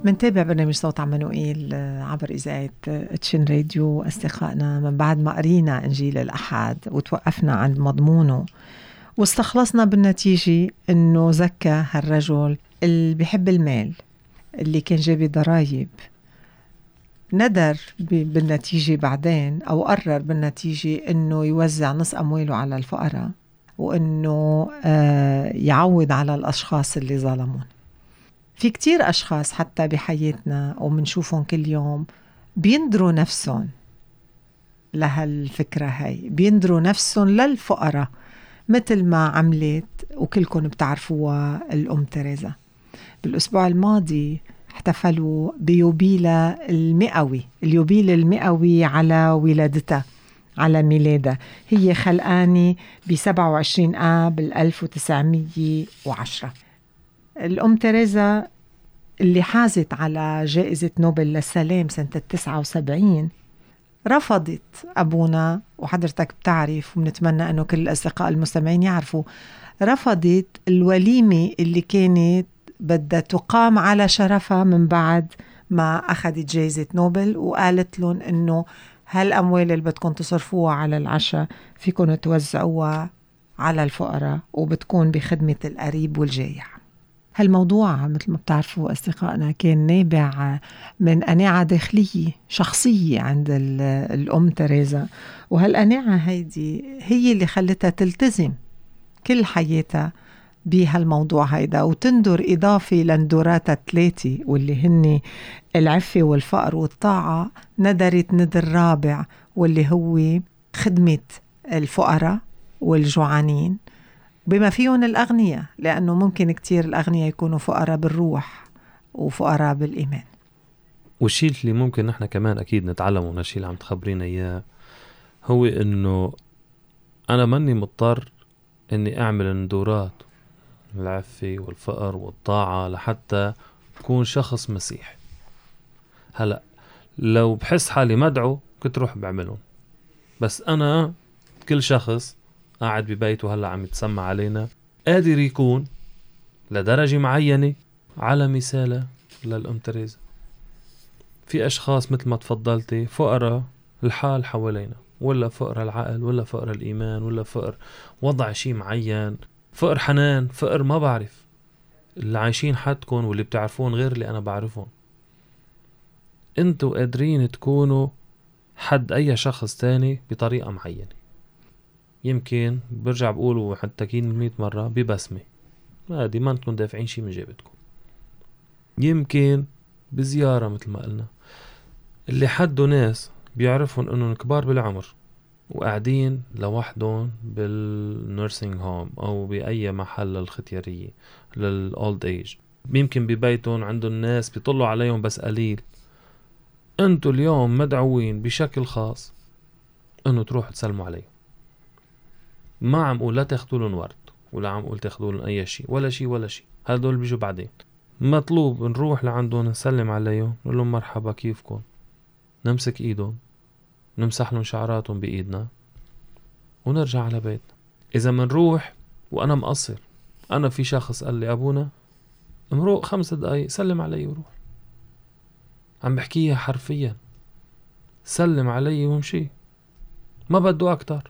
منتابع برنامج صوت عمانوئيل عبر إذاعة تشين راديو. أصدقائنا، من بعد ما قرينا إنجيل الأحد وتوقفنا عند مضمونه واستخلصنا بالنتيجة إنه زكى هالرجل اللي بيحب المال اللي كان جايب ضرايب، ندر بالنتيجة بعدين أو قرر بالنتيجة إنه يوزع نص أمواله على الفقراء وإنه يعوض على الأشخاص اللي ظلمون. في كتير أشخاص حتى بحياتنا ومنشوفهم كل يوم بيندروا نفسهم لهالفكرة هاي، بيندروا نفسهم للفقراء مثل ما عملت وكلكم بتعرفوها الأم تريزا. بالأسبوع الماضي احتفلوا بيوبيلا المئوي، اليوبيل المئوي على ولادتها، على ميلادها. هي خلقاني ب27 آب 1910. الأم تريزا اللي حازت على جائزة نوبل للسلام سنة 79 رفضت أبونا، وحضرتك بتعرف وبنتمنى أنه كل الأصدقاء المستمعين يعرفوا، رفضت الوليمة اللي كانت بدها تقام على شرفها من بعد ما أخذت جائزة نوبل، وقالت لهم أنه هالأموال اللي بدكم تصرفوها على العشاء فيكم توزعوها على الفقراء وبتكون بخدمة القريب والجايع. هالموضوع مثل ما بتعرفوا أصدقائنا كان نابع من قناعة داخلية شخصية عند الأم تريزا، وهالقناعة هيدي هي اللي خلتها تلتزم كل حياتها بهالموضوع هيدا وتندر إضافي لندوراتها 3 واللي هن العفة والفقر والطاعة. ندرت ندر رابع واللي هو خدمة الفقراء والجوعانين بما فيهم الأغنياء، لأنه ممكن كتير الأغنياء يكونوا فقراء بالروح وفقراء بالإيمان. والشيء اللي ممكن نحن كمان أكيد نتعلمه من الشيء اللي عم تخبرينا إياه هو إنه أنا ماني مضطر إني أعمل اندورات العفة والفقر والطاعة لحتى أكون شخص مسيح. هلأ لو بحس حالي مدعو كنت روح بعملهم، بس أنا كل شخص قاعد ببيته هلأ عم يتسمع علينا قادر يكون لدرجة معينة على مثال للأم تريزا. في أشخاص مثل ما تفضلتي فقراء الحال حوالينا، ولا فقر العقل، ولا فقر الإيمان، ولا فقر وضع شيء معين، فقر حنان، فقر ما بعرف. اللي عايشين حدكم واللي بتعرفون غير اللي أنا بعرفون. انتوا قادرين تكونوا حد أي شخص تاني بطريقة معينة. يمكن برجع بقوله حتى كين 100 مرة ببسمة، هذه ما انتم دافعين شيء من جيبتكم. يمكن بزيارة مثل ما قلنا، اللي حدوا ناس بيعرفون انهم كبار بالعمر وقاعدين لوحدهم بالنيرسينج هوم او باي محل الختيارية للأولد ايج، يمكن ببيتهم عندهم ناس بيطلوا عليهم بس قليل. انتوا اليوم مدعوين بشكل خاص انه تروحوا تسلموا عليهم. ما عم قول لا تاخدوا لهم ورد، ولا عم قول تاخدوا لهم اي شيء، ولا شيء ولا شيء، هذول بيجوا بعدين. مطلوب نروح لعندهم نسلم عليهم، نقول لهم مرحبا كيفكم، نمسك ايدهم، نمسح لهم شعراتهم بايدنا ونرجع على بيتنا. اذا منروح وانا مقصر، انا في شخص قال لي ابونا امرق 5 دقايق سلم علي وروح، عم بحكيها حرفيا، سلم علي ومشي، ما بده اكتر.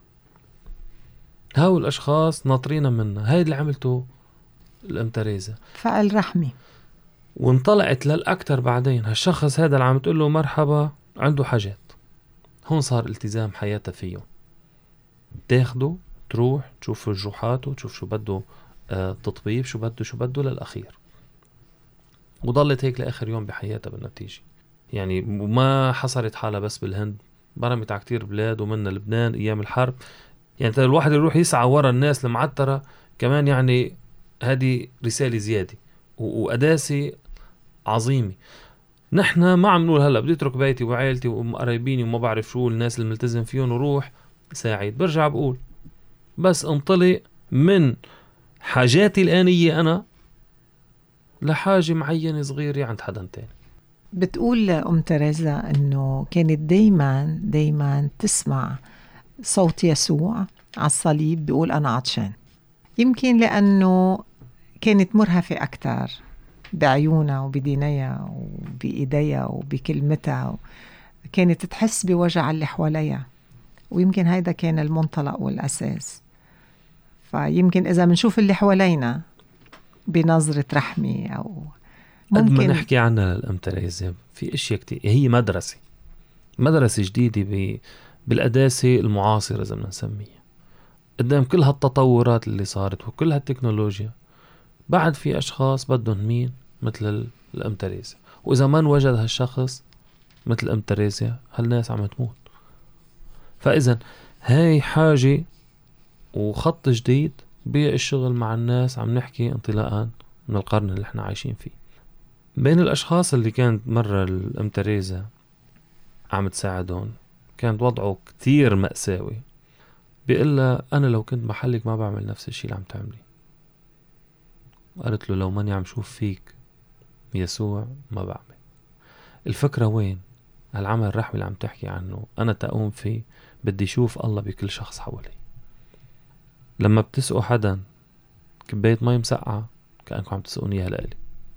هاو الاشخاص ناطرين منا. هاي اللي عملته الأم تريزا، فعل رحمي. وانطلعت للأكتر بعدين. هالشخص هذا اللي عم تقول له مرحبا عنده حاجات، هون صار التزام حياته فيه. تاخده تروح تشوف رجوحاته، تشوف شو بده تطبيب، شو بده للأخير. وضلت هيك لآخر يوم بحياتها بالنتيجة. يعني ما حصلت حالة بس بالهند، برمت على كتير بلاد ومنها لبنان أيام الحرب. يعني الواحد يروح يسعى ورا الناس المعترة كمان، يعني هذه رسالة زيادة وقداسة عظيمة. نحن ما عم نقول هلأ بدي اترك بيتي وعائلتي وقرايبيني وما بعرف شو الناس الملتزم فيهم وروح ساعد. برجع بقول بس انطلق من حاجاتي الآنية أنا لحاجة معينة صغيرة عند حدا تاني. بتقول أم تريزا أنه كانت دايما تسمع صوت يسوع على الصليب بيقول أنا عطشان. يمكن لأنه كانت مرهفة أكتر بعيونها وبدينيها وبإيديها وبكلمتها، كانت تحس بوجع اللي حواليها، ويمكن هيدا كان المنطلق والأساس. فيمكن إذا منشوف اللي حوالينا بنظرة رحمة أو قد ما ممكن نحكي عنها للأم تريزا في اشياء كتير. هي مدرسة جديدة بالقداسة المعاصرة إذا بدنا نسميها. قدام كل هالتطورات اللي صارت وكل هالتكنولوجيا، بعد في أشخاص بدهم مين مثل الأم تريزا، وإذا ما نوجد هالشخص مثل الأم تريزا هالناس عم تموت. فإذا هاي حاجة وخط جديد بالشغل مع الناس. عم نحكي انطلاقا من القرن اللي احنا عايشين فيه. بين الأشخاص اللي كانت مرة الأم تريزا عم تساعدهم كانت وضعه كتير مأساوي. بيقلها أنا لو كنت محلك ما بعمل نفس الشيء اللي عم تعملي. قالت له لو ماني عم شوف فيك يسوع ما بعمل. الفكرة وين؟ العمل الرحمي اللي عم تحكي عنه أنا تقوم فيه بدي شوف الله بكل شخص حوالي. لما بتسقوا حدا كباية مي مسقعة كأنكم عم تسقوني إياها لإلي.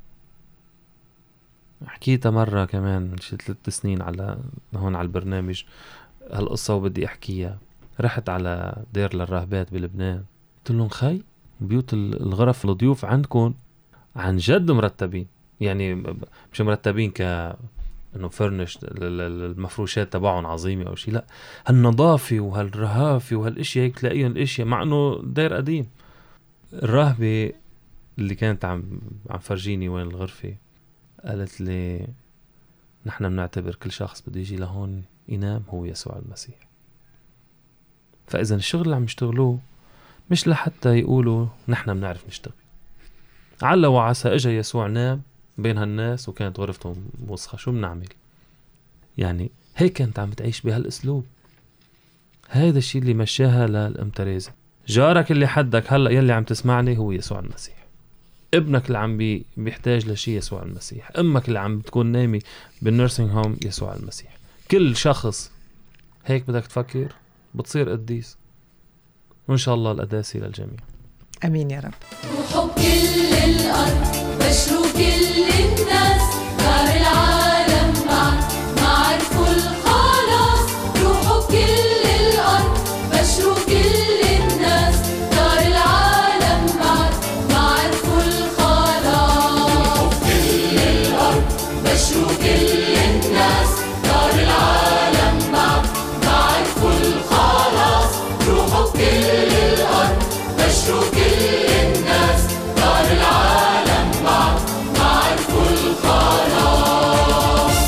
حكيتها مرة كمان من شي 3 سنين على هون على البرنامج هالقصة وبدي أحكيها. رحت على دير للراهبات بلبنان، قلت لهم خي بيوت الغرف الضيوف عندكم عن جد مرتبين، يعني مش مرتبين انه فرنش المفروشات تبعهم عظيمة او شيء، لا هالنظافة وهالرهافة وهالاشياء هيك تلاقيهم الاشياء مع انه دير قديم. الراهبة اللي كانت عم فرجيني وين الغرفة قالت لي نحن بنعتبر كل شخص بده يجي لهون ينام هو يسوع المسيح. فاذا الشغل اللي عم يشتغلوه مش لحتى يقولوا نحن بنعرف نشتغل. علا وعسى اجا يسوع نام بين هالناس وكانت غرفتهم وسخة، شو بنعمل؟ يعني هيك كانت عم تعيش بهالاسلوب. هذا الشيء اللي مشاها للأم تريزا. جارك اللي حدك هلأ يلي عم تسمعني هو يسوع المسيح. ابنك اللي عم بيحتاج لشيء يسوع المسيح. امك اللي عم بتكون نايمة بالنيرسينج هوم يسوع المسيح. كل شخص هيك بدك تفكر بتصير قديس. وإن شاء الله القداسة للجميع. أمين يا رب. روحوا بكل الأرض بشروا كل الناس، دار العالم ما عرفوا الخلاص. روحوا بكل الأرض بشروا كل الناس، دار العالم ما عرفوا الخلاص. روحوا بكل الأرض بشروا كل الناس، دار العالم ما عرفوا الخلاص. روحوا بكل الأرض بشروا كل الناس، دار العالم ما عرفوا الخلاص.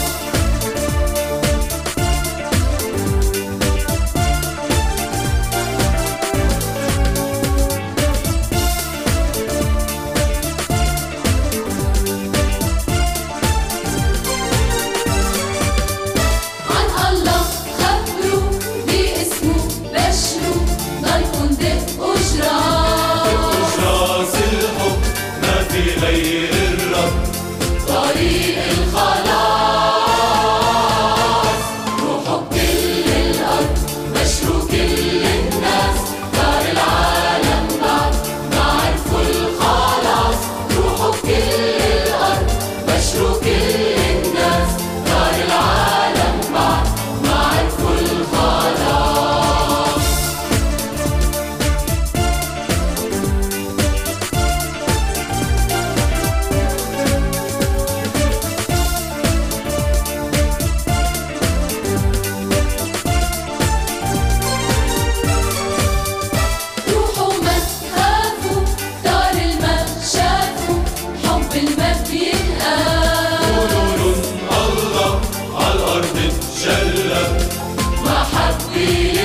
عن الله خبروا باسمه بشروا، ضلكن دقوا جراس. راس الحب ما في غير الرب، طريق الخلاص. روحوا بكل الأرض بشروا كل الناس، دار العالم ما عرفوا الخلاص. روحوا بكل الأرض بشروا كل الناس، دار العالم ما عرفوا الخلاص. روحوا ما تخافوا، دار الماء شافوا، حب الماء بينقال. نور الله على الأرض تجلى، محبة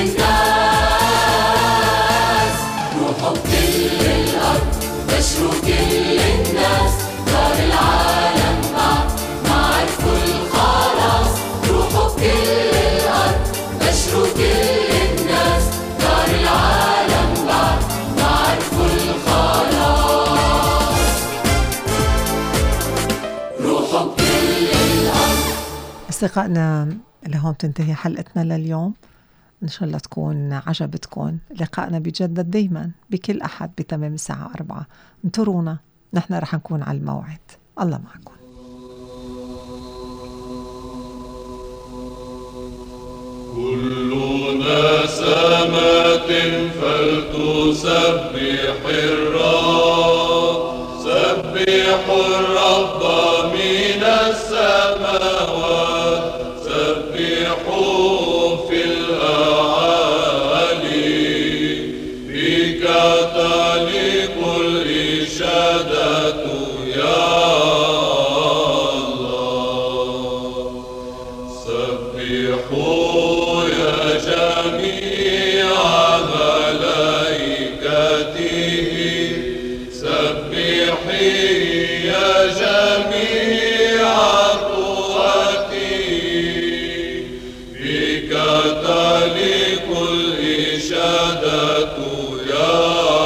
للناس. روحوا بكل الأرض بشروا كل الناس، دار العالم ما عرفوا الخلاص. روحوا بكل الأرض بشروا كل الناس، دار العالم ما عرفوا الخلاص. روحوا بكل الأرض. أصدقائنا لهون تنتهي حلقتنا لليوم. إن شاء الله تكون عجبتكم. لقائنا بيتجدد دايما بكل أحد بتمام الساعة 4. انطرونا، نحن رح نكون على الموعد. الله معكم. كل نسمات فلتسبح الرب، سبحوا الرب من السماوات، سبحوا في الأعالي، بك تليق الإشادة يا الله. سبحوا يا جميع ملائكته، سبحي يا جميع قوته، بك تليق الإشادة يا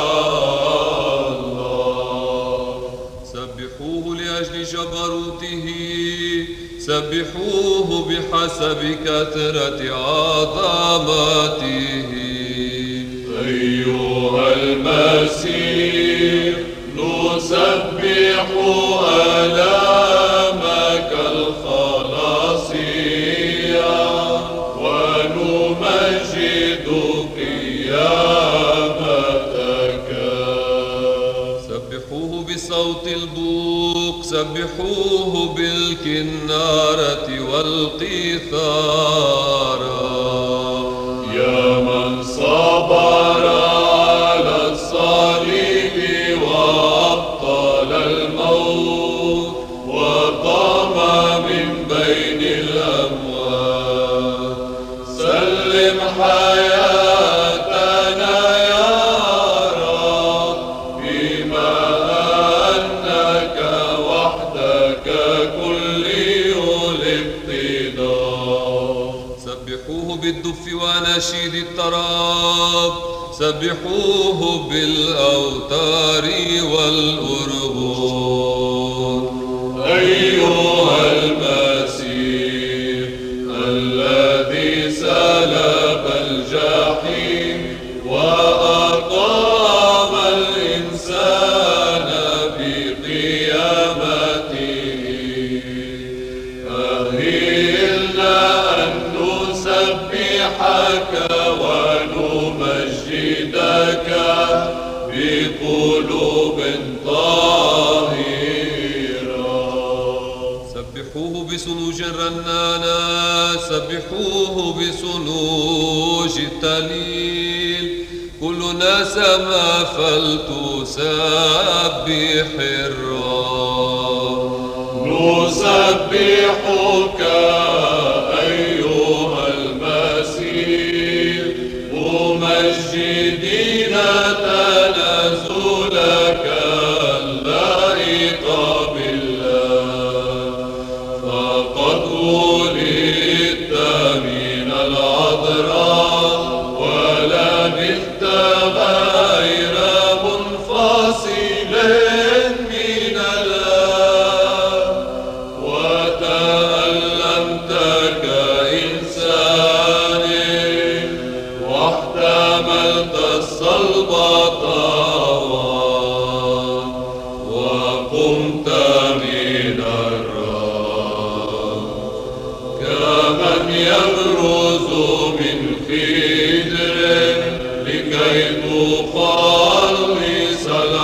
الله. سبحوه لأجل جبروته، سبحوه بحسب كثرة عظمته. أيها المسيح نسبح آلامك الخلاصية، ونمجد قيامتك. سبحوه بصوت البوق، سبحوه بالكنارة والقيثارة. يا من صبر على الصليب وأبطل الموت، وقام من بين الأموات. سلم حياتنا يا رب، بما أنك وحدك كلي الاقتدار. سبحوه بالدف ونشيد الطراب، سبحوه بالأوتار والأرغون. أيها المسيح الذي سلب الجحيم وأقام الإنسان بقيامته، أهلنا أن نسبحك ونمجدك بقلوب طاهرة. سبحوه بسنوج الرنانة، سبحوه بسنوج التليل. كلنا سما فلتسبح الرب. نسبحك أيها المسيح، ممجدين تنزلك اللائق بالله. فقد ولدت من العذراء، ولبثت غير منفصل من الآب، وتألمت كإنسان، واحتملت الصلب طوال، وقمت من الراب كمن يبرز من خدر، لكي تخلص